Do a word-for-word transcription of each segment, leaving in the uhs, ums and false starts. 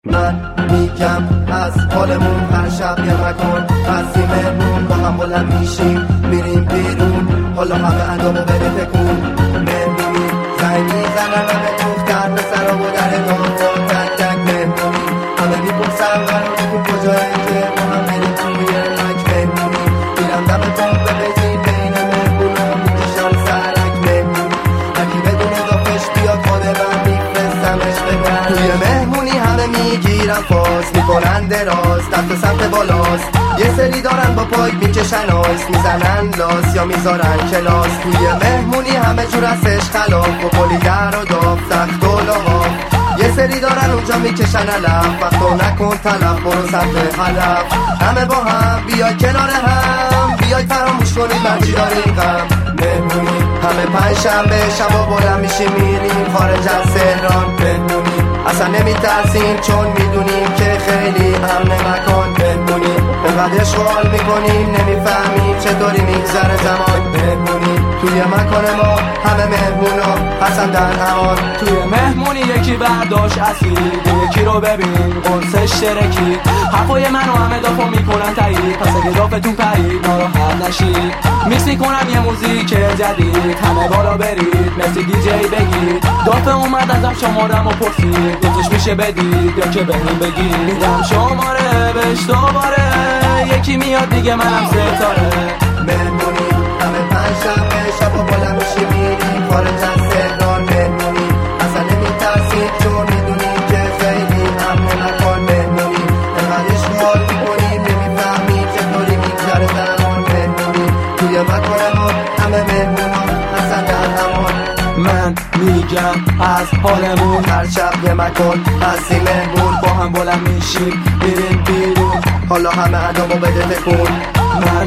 من میگم از حالمون هر شب یه مکان هستیم مهمون با هم بلند میشیم میریم بیرون حالا همه اندامو بده تکون مهمونی زنگ میزنن همه دختر پسرا و در داغا تک تک مهمونی همه میپرسن قراره تو کجایی که ما هم بریم توی لک مهمونی میرم دم بام به بزی بین مهمونا میکشم سرک مهمونی هرکی بدون اضافش بیاد خود من میفرستمش ببر توی مهمونی همه میگیرن فاز میکنن دراز دست سمت بالاست یه سری دارن با پای میکشن آیس میزنن لاس یا میذارن کلاس توی مهمونی همه جور ازش خلاف و کلی در و داف تخت و لحاف یه سری دارن اونجا میکشن علف وقتو نکن تلف برو سمت هدف همه با هم بیای کنار هم بیای فراموش کنید من چی داریم غم مهمونی همه پنج شنبه شبا بلند میشیم میریم خارج از تهران مهمونی اصلا نمیترسیم چون میدونیم که خیلی امن مکان مهمونی انقدر اشغال میکنیم نمیفهمیم چطوری میگذره زمان مهمونی توی مکان ما همه مهمونا حسن در امان توی مهمونی یکی برداشت اسید یکی رو ببین قرصش ترکید حرفای منو همه دافا میکنن تایید پس اگه دافتون پرید ناراحت نشید میکس میکنم یه موزیک جدید همه بالا برید مثل دی جی بگید دافه اومد ازم شمارم و پرسید دوتش میشه بدید یا که بهمون بگید میدم شماره بهش دوباره یکی میاد دیگه منم ستاره مهمونی همه پنج شنبه شبا بلند میشیم میریم خارج از تهران مهمونی اصلا نمیترسیم چون میدونیم که خیلی امن مکان مهمونی انقدر اشغال میکنیم نمیفهمیم چطوری میگذره زمان مهمونی توی مکان ما همه مهمونا اصلا در امان من میگم از حالمون هر شب یه مکان هستیم مهمون با هم بلند میشیم میریم بیرون حالا همه اندامو بده تکون من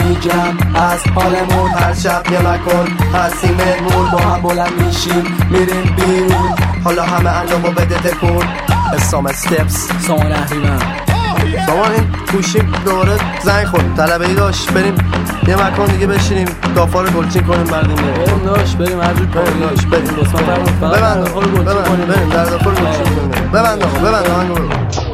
میگم از حالمون هر شب یه مکان هستیم مهمون با هم بلند میشیم میریم بیرون حالا همه اندامو بده تکون اسام استپس سامان احریمن سامان این گوشیم دوباره زنگ خورد طلبه ای داشت بریم یه مکان دیگه بشینیم دافا رو گلچین کنیم بردیم بریم داشت بریم هر جور بریم داشت بریم بسمان فرمون ببند آقا بریم در دافا رو گلچین کنیم ببند آقا ببند آقا